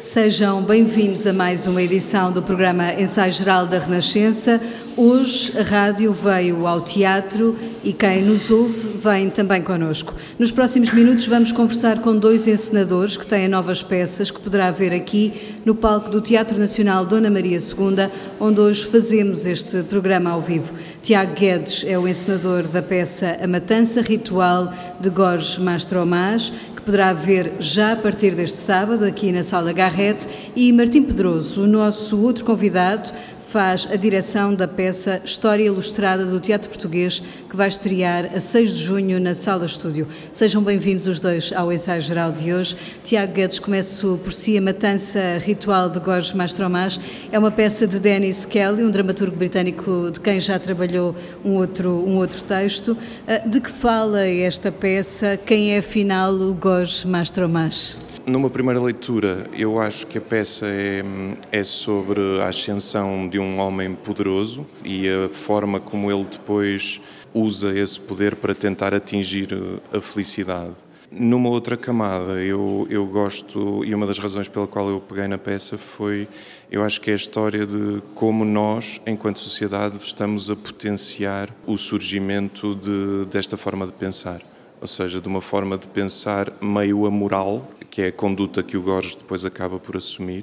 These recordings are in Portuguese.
Sejam bem-vindos a mais uma edição do programa Ensaio Geral da Renascença. Hoje a rádio veio ao teatro e quem nos ouve vem também connosco. Nos próximos minutos vamos conversar com dois encenadores que têm novas peças que poderá ver aqui no palco do Teatro Nacional Dona Maria II, onde hoje fazemos este programa ao vivo. Tiago Guedes é o encenador da peça A Matança Ritual de Gorges Mastromas, que poderá ver já a partir deste sábado aqui na Sala Garrett, e Martim Pedroso, o nosso outro convidado, faz a direção da peça História Ilustrada do Teatro Português, que vai estrear a 6 de junho na Sala Estúdio. Sejam bem-vindos os dois ao ensaio geral de hoje. Tiago Guedes, começo por si. A Matança Ritual de Gorges Mastromas é uma peça de Dennis Kelly, um dramaturgo britânico de quem já trabalhou um outro texto. De que fala esta peça? Quem é, afinal, o Gorges Mastromas? Numa primeira leitura, eu acho que a peça é sobre a ascensão de um homem poderoso e a forma como ele depois usa esse poder para tentar atingir a felicidade. Numa outra camada, eu gosto, e uma das razões pela qual eu peguei na peça foi, eu acho que é a história de como nós, enquanto sociedade, estamos a potenciar o surgimento desta forma de pensar. Ou seja, de uma forma de pensar meio amoral, que é a conduta que o Gorges depois acaba por assumir,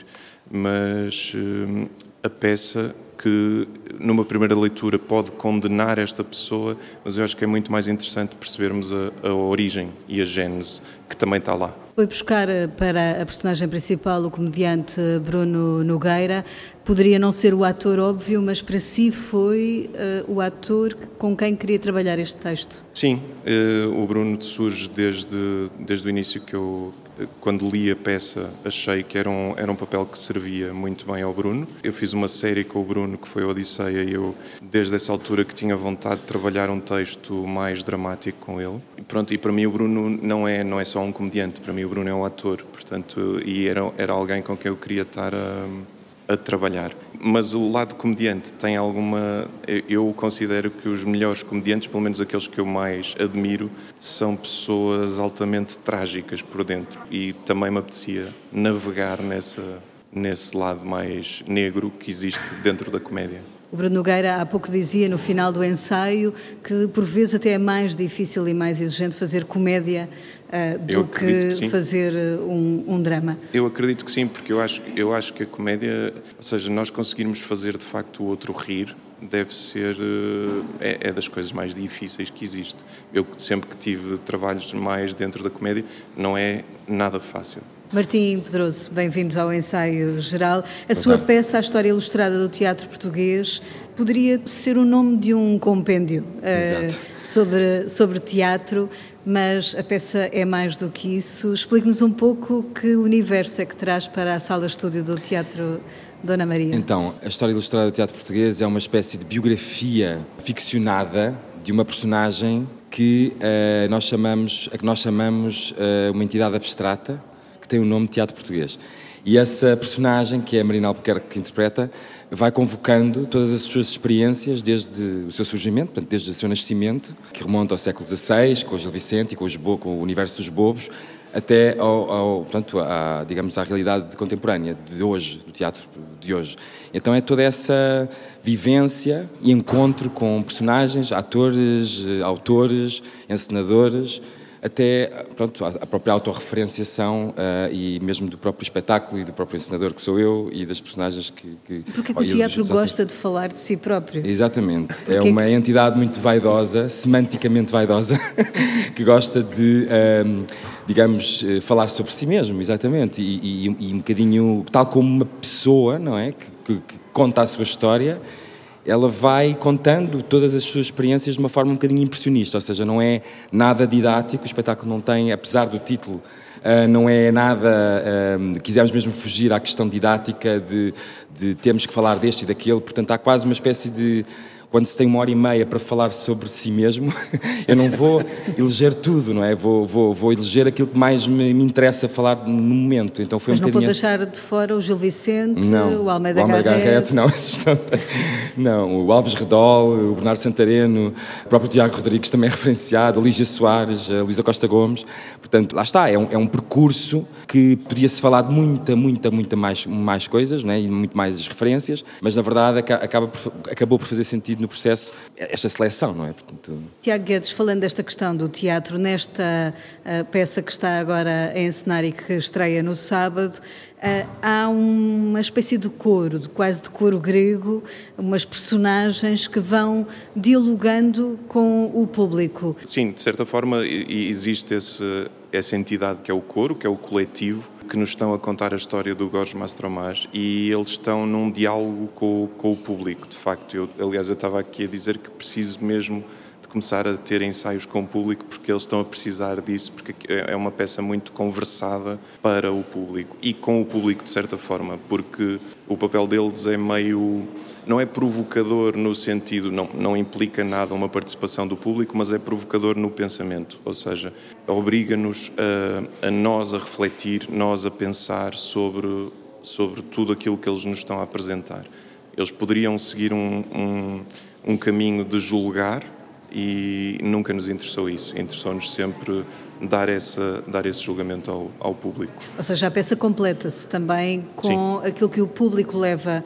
mas a peça que numa primeira leitura pode condenar esta pessoa, mas eu acho que é muito mais interessante percebermos a origem e a gênese que também está lá. Foi buscar para a personagem principal o comediante Bruno Nogueira. Poderia não ser o ator óbvio, mas para si foi o ator com quem queria trabalhar este texto? Sim, o Bruno surge desde o início que eu, quando li a peça, achei que era um papel que servia muito bem ao Bruno. Eu fiz uma série com o Bruno, que foi a Odisseia, e eu, desde essa altura, que tinha vontade de trabalhar um texto mais dramático com ele. E pronto, e para mim o Bruno não é só um comediante, para mim o Bruno é um ator, portanto, e era alguém com quem eu queria estar a trabalhar. Mas o lado comediante tem alguma... Eu considero que os melhores comediantes, pelo menos aqueles que eu mais admiro, são pessoas altamente trágicas por dentro, e também me apetecia navegar nesse lado mais negro que existe dentro da comédia. O Bruno Nogueira há pouco dizia no final do ensaio que por vezes até é mais difícil e mais exigente fazer comédia do que fazer um drama. Eu acredito que sim, porque eu acho que a comédia, ou seja, nós conseguirmos fazer de facto o outro rir, deve ser, é das coisas mais difíceis que existe. Eu sempre que tive trabalhos mais dentro da comédia, não é nada fácil. Martim Pedroso, bem-vindo ao ensaio geral. A sua peça, A História Ilustrada do Teatro Português, poderia ser o nome de um compêndio sobre teatro, mas a peça é mais do que isso. Explique-nos um pouco que universo é que traz para a Sala Estúdio do Teatro Dona Maria. Então, A História Ilustrada do Teatro Português é uma espécie de biografia ficcionada de uma personagem que nós chamamos uma entidade abstrata, que tem o nome de Teatro Português. E essa personagem, que é a Marina Albuquerque que interpreta, vai convocando todas as suas experiências desde o seu surgimento, portanto, desde o seu nascimento, que remonta ao século XVI, com o Gil Vicente e com o universo dos bobos, até à realidade contemporânea de hoje, do teatro de hoje. Então é toda essa vivência e encontro com personagens, atores, autores, encenadores, até a própria autorreferenciação e mesmo do próprio espetáculo e do próprio encenador que sou eu e das personagens que... Porque é que o teatro gosta de falar de si próprio? Exatamente. É uma entidade muito vaidosa, semanticamente vaidosa, que gosta de, falar sobre si mesmo, exatamente, e um bocadinho, tal como uma pessoa, não é, que conta a sua história. Ela vai contando todas as suas experiências de uma forma um bocadinho impressionista, ou seja, não é nada didático, o espetáculo não tem, apesar do título, não é nada, quisemos mesmo fugir à questão didática de termos que falar deste e daquele, portanto há quase uma espécie de quando se tem 1h30 para falar sobre si mesmo, eu não vou eleger tudo, não é? Vou eleger aquilo que mais me interessa falar no momento. Então foi Mas não pode assim. deixar de fora o Gil Vicente, Não, o Almeida Garrett, não, não, o Alves Redol, o Bernardo Santareno, o próprio Tiago Rodrigues também é referenciado, a Lígia Soares, a Luísa Costa Gomes. Portanto, lá está, é um percurso que podia-se falar de muita mais coisas, não é? E muito mais referências, mas na verdade acabou por fazer sentido no processo esta seleção, não é? Portanto... Tiago Guedes, falando desta questão do teatro, nesta peça que está agora a encenar e que estreia no sábado, há uma espécie de coro, quase de coro grego, umas personagens que vão dialogando com o público. Sim, de certa forma existe essa entidade que é o coro, que é o coletivo, que nos estão a contar a história do Gorges Mastromas, e eles estão num diálogo com o público, de facto. Aliás, eu estava aqui a dizer que preciso mesmo de começar a ter ensaios com o público, porque eles estão a precisar disso, porque é uma peça muito conversada para o público, e com o público de certa forma, porque o papel deles é meio... Não é provocador no sentido, não implica nada uma participação do público, mas é provocador no pensamento, ou seja, obriga-nos a nós a refletir, nós a pensar sobre tudo aquilo que eles nos estão a apresentar. Eles poderiam seguir um caminho de julgar, e nunca nos interessou isso. Interessou-nos sempre dar esse julgamento ao público. Ou seja, a peça completa-se também com aquilo que o público leva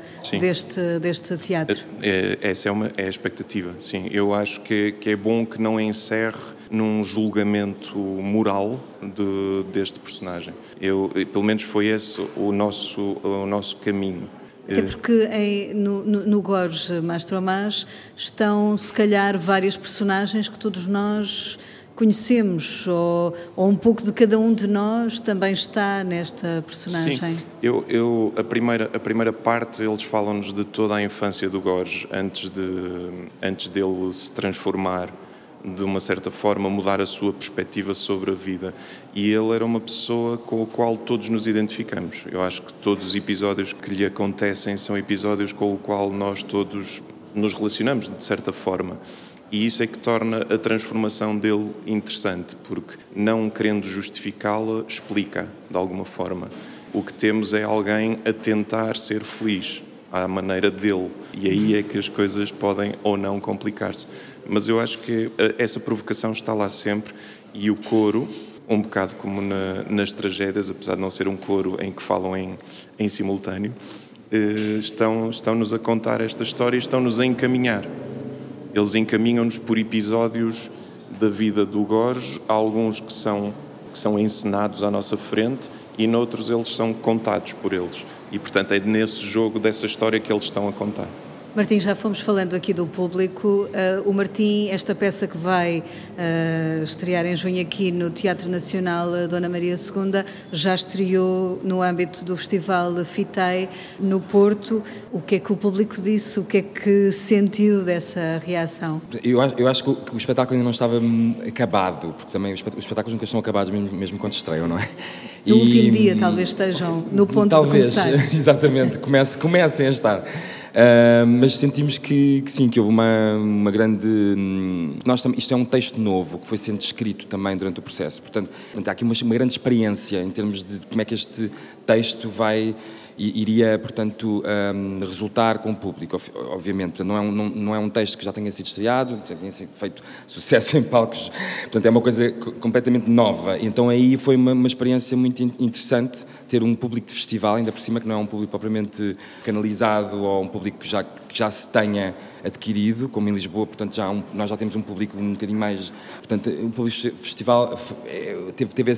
deste teatro. Essa é a expectativa, sim. Eu acho que é bom que não encerre num julgamento moral deste personagem. Pelo menos foi esse o nosso caminho. Até porque no Gorges Mastromas estão, se calhar, várias personagens que todos nós conhecemos, ou um pouco de cada um de nós também está nesta personagem. Sim, a primeira parte eles falam-nos de toda a infância do Gorges, antes dele se transformar, de uma certa forma mudar a sua perspectiva sobre a vida, e ele era uma pessoa com a qual todos nos identificamos. Eu acho que todos os episódios que lhe acontecem são episódios com o qual nós todos nos relacionamos de certa forma, e isso é que torna a transformação dele interessante, porque não querendo justificá-la, explica de alguma forma. O que temos é alguém a tentar ser feliz à maneira dele, e aí é que as coisas podem ou não complicar-se. Mas eu acho que essa provocação está lá sempre, e o coro, um bocado como nas tragédias, apesar de não ser um coro em que falam em simultâneo, estão-nos a contar esta história e estão-nos a encaminhar. Eles encaminham-nos por episódios da vida do Gorges, alguns que são encenados à nossa frente, e noutros eles são contados por eles. E, portanto, é nesse jogo dessa história que eles estão a contar. Martim, já fomos falando aqui do público. O Martim, esta peça que vai estrear em junho aqui no Teatro Nacional Dona Maria II, já estreou no âmbito do Festival FITEI no Porto. O que é que o público disse? O que é que sentiu dessa reação? Eu acho que o espetáculo ainda não estava acabado, porque também os espetáculos nunca estão acabados, mesmo quando estreiam, não é? No último dia talvez estejam no ponto de começar. Exatamente, comecem a estar. Mas sentimos que sim, que houve uma grande... Isto é um texto novo que foi sendo escrito também durante o processo, portanto há aqui uma grande experiência em termos de como é que este texto iria, portanto, resultar com o público, obviamente. Portanto, não é um texto que já tenha sido estreado, já tenha sido feito sucesso em palcos, portanto é uma coisa completamente nova. Então aí foi uma experiência muito interessante ter um público de festival, ainda por cima, que não é um público propriamente canalizado ou um público que já se tenha adquirido, como em Lisboa, portanto nós já temos um público um bocadinho mais... Portanto, o público festival teve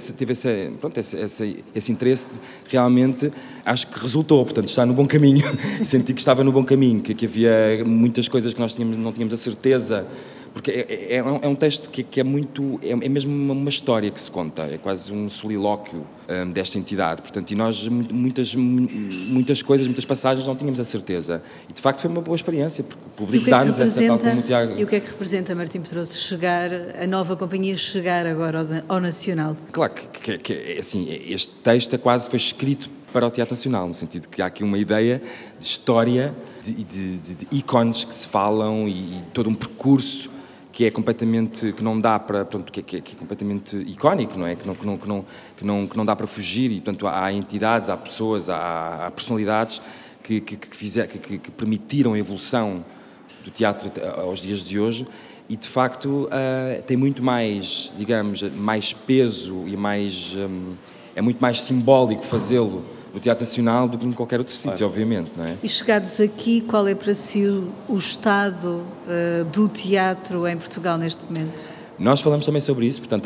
esse interesse, realmente, acho que resultou, portanto está no bom caminho. Senti que estava no bom caminho, que havia muitas coisas que nós não tínhamos a certeza, porque é um texto que é muito... É mesmo uma história que se conta, é quase um solilóquio desta entidade, portanto, e nós muitas coisas, muitas passagens não tínhamos a certeza, e de facto foi uma boa experiência, porque o público dá-nos essa, tal como o Tiago... E o que é que representa, Martim Pedroso, a nova companhia chegar agora ao Nacional? Claro que assim, este texto quase foi escrito para o Teatro Nacional, no sentido que há aqui uma ideia de história, de ícones que se falam e todo um percurso que é completamente, que não dá para, pronto, que é completamente icónico, não é? Que não dá para fugir, e portanto há entidades, há pessoas, há personalidades que permitiram a evolução do teatro aos dias de hoje, e de facto tem muito mais, digamos, mais peso e mais, é muito mais simbólico fazê-lo no Teatro Nacional do que em qualquer outro sítio, obviamente, não é? E chegados aqui, qual é para si o estado do teatro em Portugal neste momento? Nós falamos também sobre isso, portanto,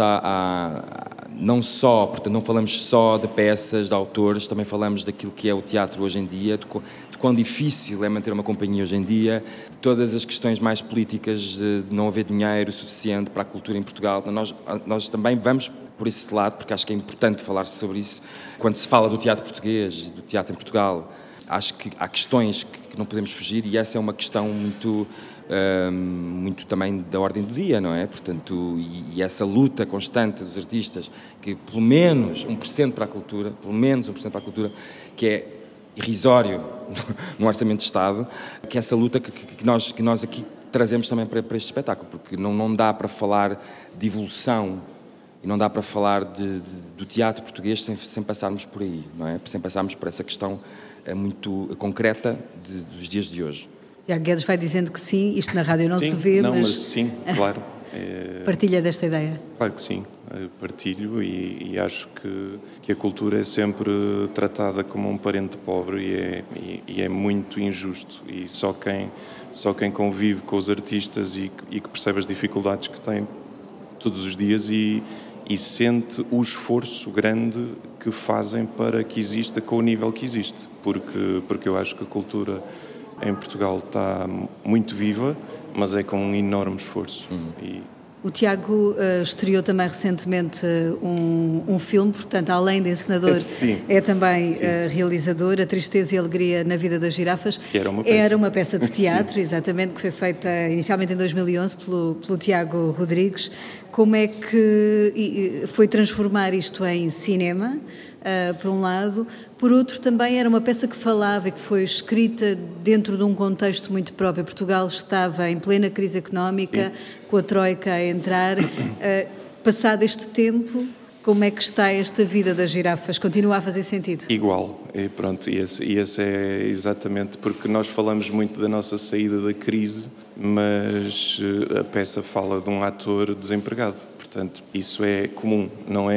não falamos só de peças, de autores, também falamos daquilo que é o teatro hoje em dia, de quão difícil é manter uma companhia hoje em dia, de todas as questões mais políticas, de não haver dinheiro suficiente para a cultura em Portugal. Nós também vamos por esse lado, porque acho que é importante falar-se sobre isso. Quando se fala do teatro português, do teatro em Portugal, acho que há questões que não podemos fugir, e essa é uma questão muito também da ordem do dia, não é? Portanto, e essa luta constante dos artistas, que pelo menos 1% para a cultura, que é irrisório no Orçamento de Estado, que é essa luta que nós aqui trazemos também para este espetáculo, porque não dá para falar de evolução e não dá para falar do teatro português sem passarmos por aí, não é? Sem passarmos por essa questão muito concreta dos dias de hoje. Tiago Guedes vai dizendo que sim, isto na rádio não sim, se vê, mas sim, claro. Partilha desta ideia? Claro que sim, partilho, e acho que a cultura é sempre tratada como um parente pobre, e é muito injusto, e só quem convive com os artistas e que percebe as dificuldades que têm todos os dias e sente o esforço grande que fazem para que exista com o nível que existe, porque eu acho que a cultura em Portugal está muito viva, mas é com um enorme esforço. O Tiago estreou também recentemente um filme, portanto, além de encenador, é também realizador, A Tristeza e a Alegria na Vida das Girafas. Era uma peça de teatro, exatamente, que foi feita inicialmente em 2011 pelo Tiago Rodrigues. Como é que foi transformar isto em cinema, por um lado? Por outro, também era uma peça que falava e que foi escrita dentro de um contexto muito próprio. Portugal estava em plena crise económica, com a Troika a entrar. Passado este tempo, como é que está esta vida das girafas? Continua a fazer sentido? Igual, e pronto, e esse é exatamente porque nós falamos muito da nossa saída da crise, mas a peça fala de um ator desempregado. Portanto, isso é comum,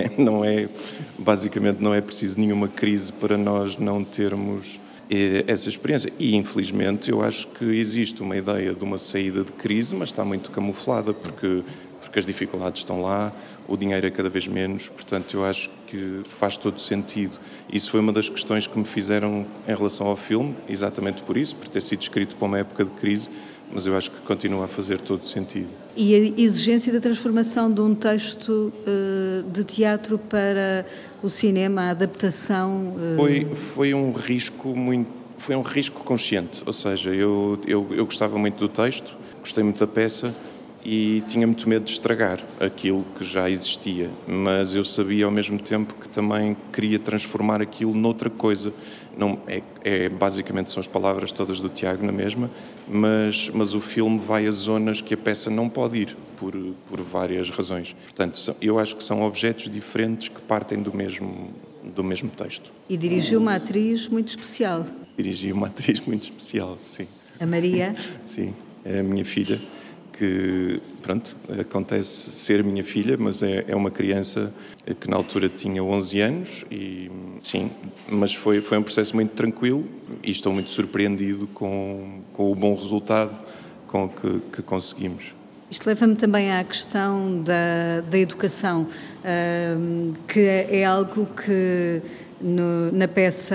basicamente não é preciso nenhuma crise para nós não termos essa experiência. E, infelizmente, eu acho que existe uma ideia de uma saída de crise, mas está muito camuflada, porque as dificuldades estão lá, o dinheiro é cada vez menos, portanto, eu acho que faz todo sentido. Isso foi uma das questões que me fizeram em relação ao filme, exatamente por isso, por ter sido escrito para uma época de crise, mas eu acho que continua a fazer todo sentido. E a exigência da transformação de um texto de teatro para o cinema, a adaptação... Foi um risco consciente, ou seja, eu gostava muito do texto, gostei muito da peça e tinha muito medo de estragar aquilo que já existia, mas eu sabia ao mesmo tempo que também queria transformar aquilo noutra coisa. Não, basicamente são as palavras todas do Tiago na mesma, mas o filme vai a zonas que a peça não pode ir, por várias razões. Portanto, eu acho que são objetos diferentes que partem do mesmo texto. E dirigiu uma atriz muito especial. Dirigi uma atriz muito especial, sim. A Maria? Sim, é a minha filha, que, pronto, acontece ser minha filha, mas é uma criança que na altura tinha 11 anos e, sim, mas foi um processo muito tranquilo e estou muito surpreendido com o bom resultado com que conseguimos. Isto leva-me também à questão da educação, que é algo que na peça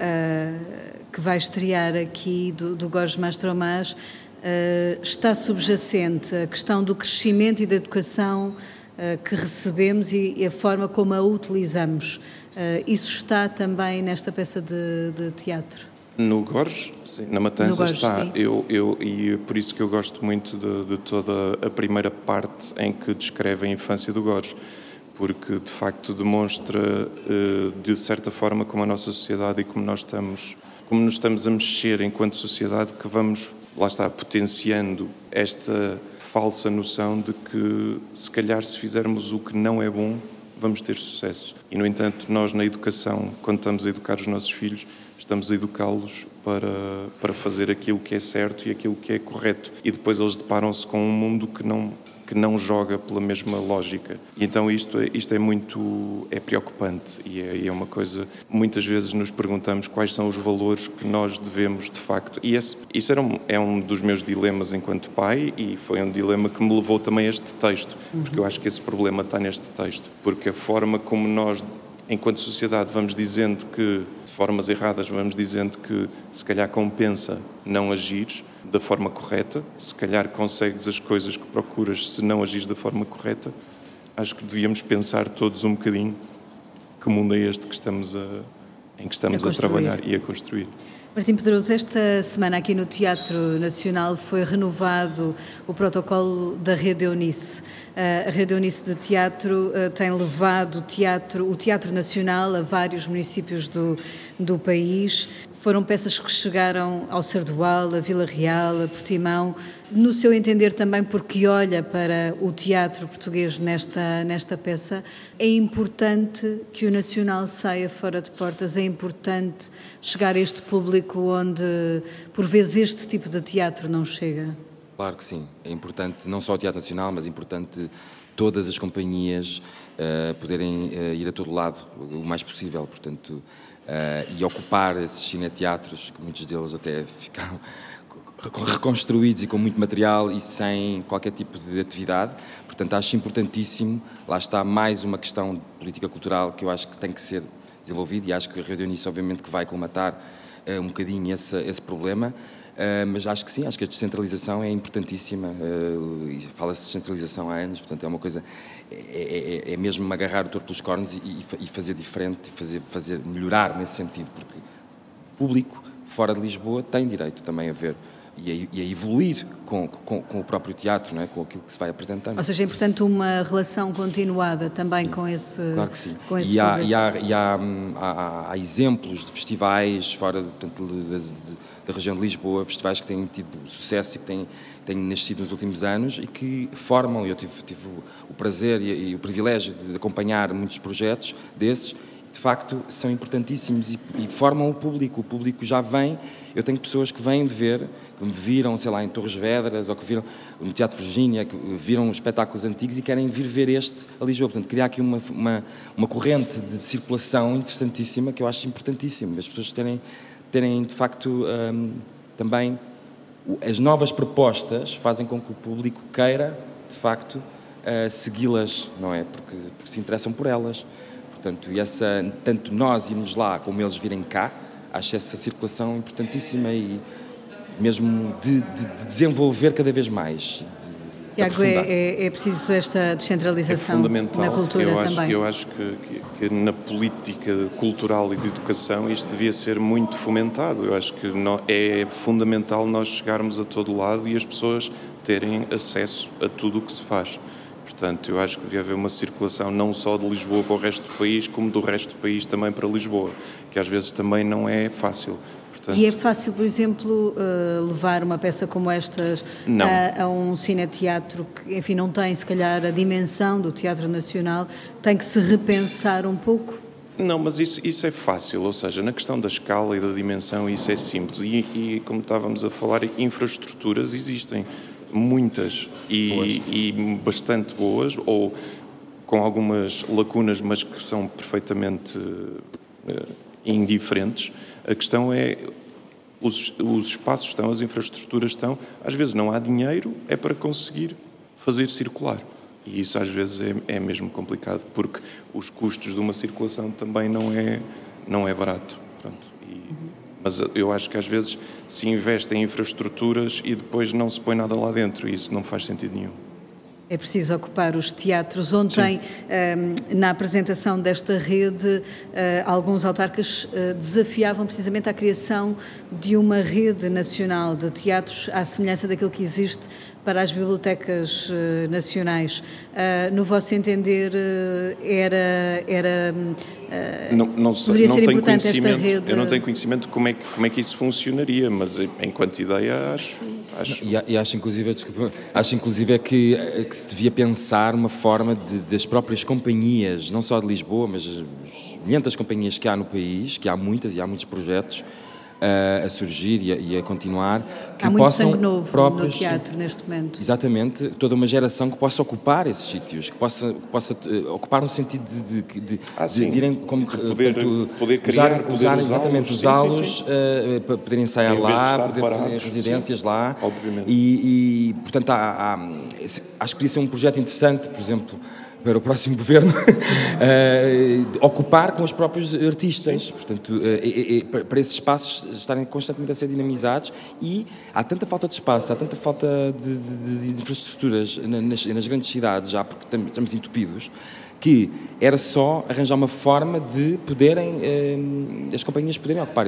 que vai estrear aqui do Gorges Mastromas está subjacente a questão do crescimento e da educação que recebemos e a forma como a utilizamos. Isso está também nesta peça de teatro? No Gorges, sim, na Matança Gorges, está. Sim. E por isso que eu gosto muito de toda a primeira parte em que descreve a infância do Gorges, porque de facto demonstra de certa forma como a nossa sociedade e como nos estamos a mexer enquanto sociedade, que vamos, lá está, potenciando esta falsa noção de que se calhar se fizermos o que não é bom, vamos ter sucesso. E no entanto, nós na educação, quando estamos a educar os nossos filhos, estamos a educá-los para fazer aquilo que é certo e aquilo que é correto. E depois eles deparam-se com um mundo que não joga pela mesma lógica. E então isto é preocupante e é uma coisa, muitas vezes nos perguntamos quais são os valores que nós devemos de facto. E isso é um dos meus dilemas enquanto pai, e foi um dilema que me levou também a este texto, porque eu acho que esse problema está neste texto, porque a forma como nós, enquanto sociedade, vamos dizendo que, de formas erradas, vamos dizendo que se calhar compensa não agires da forma correta, se calhar consegues as coisas que procuras se não agires da forma correta. Acho que devíamos pensar todos um bocadinho que mundo é este em que estamos a trabalhar e a construir. Martim Pedroso, esta semana aqui no Teatro Nacional foi renovado o protocolo da Rede Eunice. A Rede Eunice de Teatro tem levado o Teatro Nacional a vários municípios do país. Foram peças que chegaram ao Sardual, a Vila Real, a Portimão. No seu entender também, porque olha para o teatro português nesta peça, é importante que o Nacional saia fora de portas, é importante chegar a este público onde, por vezes, este tipo de teatro não chega? Claro que sim. É importante não só o Teatro Nacional, mas é importante todas as companhias poderem ir a todo lado o mais possível, portanto, e ocupar esses cineteatros, que muitos deles até ficaram reconstruídos e com muito material e sem qualquer tipo de atividade. Portanto, acho importantíssimo, lá está mais uma questão de política cultural que eu acho que tem que ser desenvolvida, e acho que a Rede Eunice obviamente que vai colmatar um bocadinho esse problema, mas acho que sim, acho que a descentralização é importantíssima, e fala-se de descentralização há anos, portanto é uma coisa, é mesmo agarrar o touro pelos cornos e fazer diferente, fazer melhorar nesse sentido, porque o público fora de Lisboa tem direito também a ver e a evoluir com o próprio teatro, não é? Com aquilo que se vai apresentando. Ou seja, é importante uma relação continuada também com esse Claro que sim. Com esse há exemplos de festivais fora da região de Lisboa, festivais que têm tido sucesso e que têm nascido nos últimos anos e que formam, eu tive o prazer e o privilégio de acompanhar muitos projetos desses, de facto são importantíssimos e formam o público já vem. Eu tenho pessoas que vêm ver, que me viram, sei lá, em Torres Vedras ou que viram no Teatro Virgínia, que viram espetáculos antigos e querem vir ver este a Lisboa. Portanto, criar aqui uma corrente de circulação interessantíssima, que eu acho importantíssimo, as pessoas terem de facto também as novas propostas fazem com que o público queira de facto segui-las, não é? Porque se interessam por elas. Portanto, tanto nós irmos lá como eles virem cá, acho essa circulação importantíssima e mesmo de desenvolver cada vez mais. Tiago, é preciso esta descentralização na cultura também. Eu acho que na política cultural e de educação isto devia ser muito fomentado. Eu acho que é fundamental nós chegarmos a todo lado e as pessoas terem acesso a tudo o que se faz. Portanto, eu acho que devia haver uma circulação não só de Lisboa para o resto do país, como do resto do país também para Lisboa, que às vezes também não é fácil. Portanto, e é fácil, por exemplo, levar uma peça como esta a um cineteatro que, enfim, não tem, se calhar, a dimensão do Teatro Nacional, tem que se repensar um pouco? Não, mas isso é fácil, ou seja, na questão da escala e da dimensão isso é simples e como estávamos a falar, infraestruturas existem. Muitas e bastante boas, ou com algumas lacunas, mas que são perfeitamente indiferentes. A questão é, os espaços estão, as infraestruturas estão, às vezes não há dinheiro, é para conseguir fazer circular. E isso às vezes é mesmo complicado, porque os custos de uma circulação também não é barato. Pronto. Mas eu acho que às vezes se investe em infraestruturas e depois não se põe nada lá dentro e isso não faz sentido nenhum. É preciso ocupar os teatros. Ontem, na apresentação desta rede, alguns autarcas desafiavam precisamente a criação de uma rede nacional de teatros à semelhança daquilo que existe para as bibliotecas nacionais, no vosso entender, poderia ser importante esta rede? Eu não tenho conhecimento de como é que isso funcionaria, mas enquanto ideia acho. E acho inclusive que se devia pensar uma forma das próprias companhias, não só de Lisboa, mas as milhentas companhias que há no país, que há muitas e há muitos projetos a surgir e a continuar, que há muito possam sangue novo próprios, no teatro neste momento. Exatamente, toda uma geração que possa ocupar esses sítios, que possa ocupar no sentido de irem como poder criar, usá-los para poderem ensaiar lá, poder fazer residências lá. Obviamente. E portanto acho que podia ser um projeto interessante, por exemplo, para o próximo governo, ocupar com os próprios artistas, portanto, para esses espaços estarem constantemente a ser dinamizados, e há tanta falta de espaço, há tanta falta de infraestruturas nas grandes cidades, já porque estamos entupidos, que era só arranjar uma forma de as companhias poderem ocupar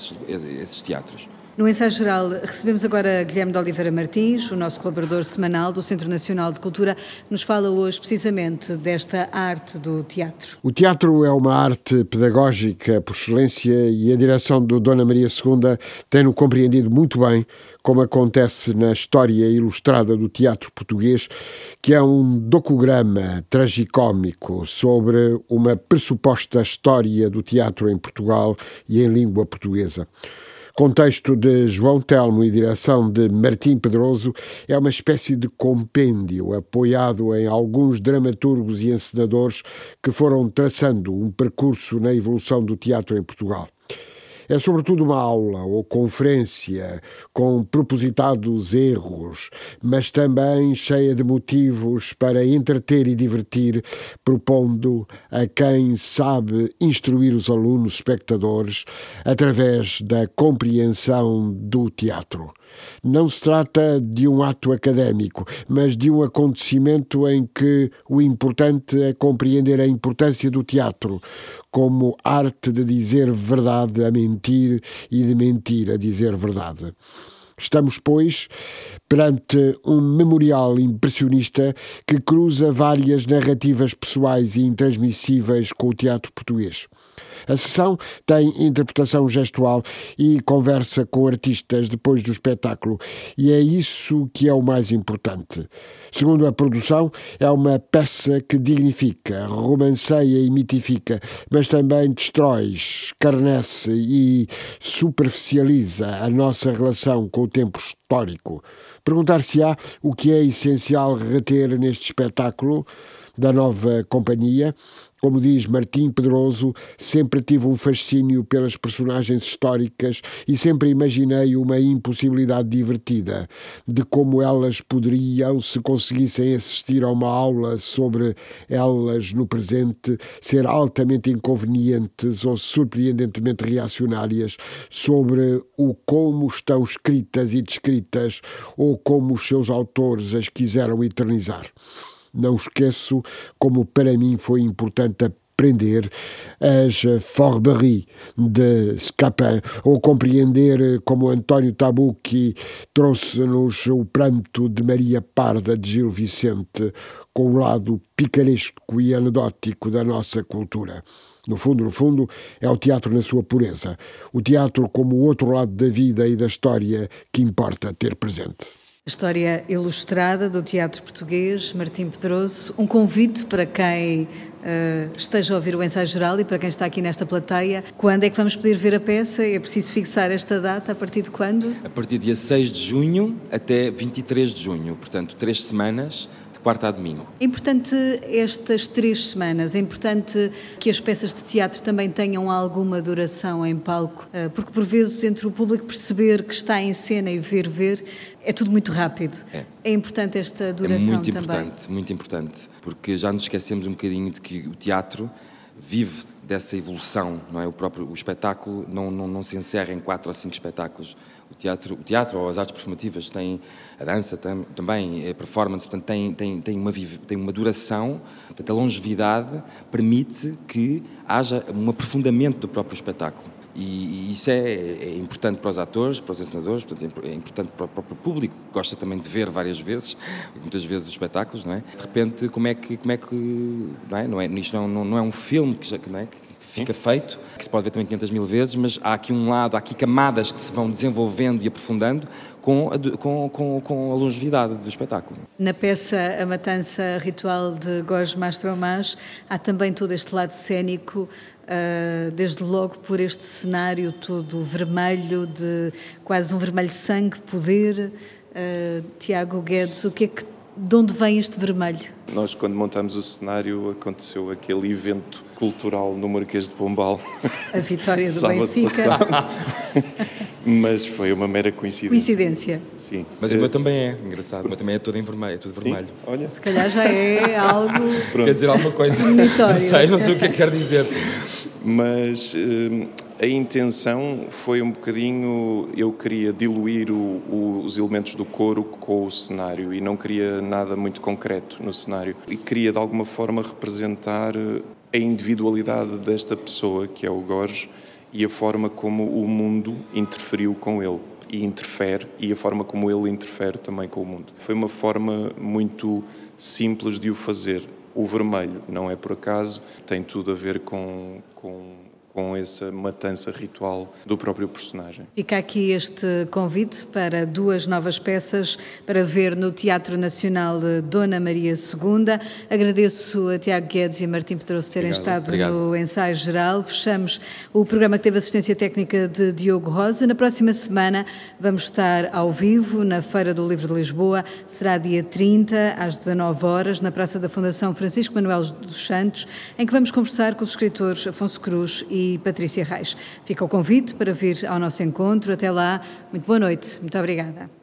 esses teatros. No Ensaio Geral, recebemos agora Guilherme de Oliveira Martins, o nosso colaborador semanal do Centro Nacional de Cultura, nos fala hoje precisamente desta arte do teatro. O teatro é uma arte pedagógica por excelência e a direção do Dona Maria II tem-no compreendido muito bem, como acontece na história ilustrada do teatro português, que é um docograma tragicómico sobre uma pressuposta história do teatro em Portugal e em língua portuguesa. Contexto de João Telmo e direção de Martim Pedroso é uma espécie de compêndio apoiado em alguns dramaturgos e encenadores que foram traçando um percurso na evolução do teatro em Portugal. É sobretudo uma aula ou conferência com propositados erros, mas também cheia de motivos para entreter e divertir, propondo a quem sabe instruir os alunos espectadores através da compreensão do teatro. Não se trata de um ato académico, mas de um acontecimento em que o importante é compreender a importância do teatro como arte de dizer verdade a mentir e de mentir a dizer verdade. Estamos, pois, perante um memorial impressionista que cruza várias narrativas pessoais e intransmissíveis com o teatro português. A sessão tem interpretação gestual e conversa com artistas depois do espetáculo, e é isso que é o mais importante. Segundo a produção, é uma peça que dignifica, romanceia e mitifica, mas também destrói, escarnece e superficializa a nossa relação com o tempo histórico. Perguntar-se-á o que é essencial reter neste espetáculo da nova companhia. Como diz Martim Pedroso, sempre tive um fascínio pelas personagens históricas e sempre imaginei uma impossibilidade divertida de como elas poderiam, se conseguissem assistir a uma aula sobre elas no presente, ser altamente inconvenientes ou surpreendentemente reacionárias sobre o como estão escritas e descritas ou como os seus autores as quiseram eternizar. Não esqueço como para mim foi importante aprender as Forberies de Scapin ou compreender como António Tabucchi trouxe-nos o pranto de Maria Parda de Gil Vicente com o lado picaresco e anedótico da nossa cultura. No fundo, é o teatro na sua pureza. O teatro como o outro lado da vida e da história que importa ter presente. A história ilustrada do teatro português, Martim Pedroso, um convite para quem esteja a ouvir o Ensaio Geral e para quem está aqui nesta plateia. Quando é que vamos poder ver a peça? É preciso fixar esta data, a partir de quando? A partir de dia 6 de junho até 23 de junho, portanto 3 semanas, de quarta a domingo. É importante estas 3 semanas, é importante que as peças de teatro também tenham alguma duração em palco, porque por vezes entre o público perceber que está em cena e ver, é tudo muito rápido. É importante esta duração também. Muito importante, porque já nos esquecemos um bocadinho de que o teatro vive dessa evolução, não é? O espetáculo não se encerra em 4 ou 5 espetáculos. O teatro ou as artes performativas têm a dança também, a performance, portanto, tem uma duração, portanto, a longevidade permite que haja um aprofundamento do próprio espetáculo. E isso é importante para os atores, para os encenadores, portanto, é importante para o próprio público, que gosta também de ver várias vezes, muitas vezes os espetáculos, não é? De repente, como é que isto não é um filme que fica feito, que se pode ver também 500 mil vezes, mas há aqui há aqui camadas que se vão desenvolvendo e aprofundando com a longevidade do espetáculo. Na peça A Matança Ritual de Jorge Mastromas há também todo este lado cênico, desde logo por este cenário todo vermelho, de quase um vermelho sangue, poder. Tiago Guedes, de onde vem este vermelho? Nós, quando montamos o cenário, aconteceu aquele evento cultural no Marquês de Pombal. A vitória do Benfica. Mas foi uma mera coincidência. Sim. Mas o meu também é engraçado, o meu também é todo em vermelho, é tudo vermelho. Olha. Se calhar já é algo... Quer dizer alguma coisa? Não sei o que é que quer dizer. Mas a intenção foi um bocadinho, eu queria diluir os elementos do coro com o cenário e não queria nada muito concreto no cenário. E queria de alguma forma representar a individualidade desta pessoa, que é o Jorge, e a forma como o mundo interferiu com ele e interfere, e a forma como ele interfere também com o mundo. Foi uma forma muito simples de o fazer. O vermelho, não é por acaso, tem tudo a ver com essa matança ritual do próprio personagem. Fica aqui este convite para 2 novas peças para ver no Teatro Nacional de Dona Maria II. Agradeço a Tiago Guedes e a Martim Pedroso terem estado no ensaio geral. Fechamos o programa que teve assistência técnica de Diogo Rosa. Na próxima semana vamos estar ao vivo na Feira do Livro de Lisboa. Será dia 30, às 19 horas, na Praça da Fundação Francisco Manuel dos Santos, em que vamos conversar com os escritores Afonso Cruz e Patrícia Reis. Fica o convite para vir ao nosso encontro. Até lá, muito boa noite. Muito obrigada.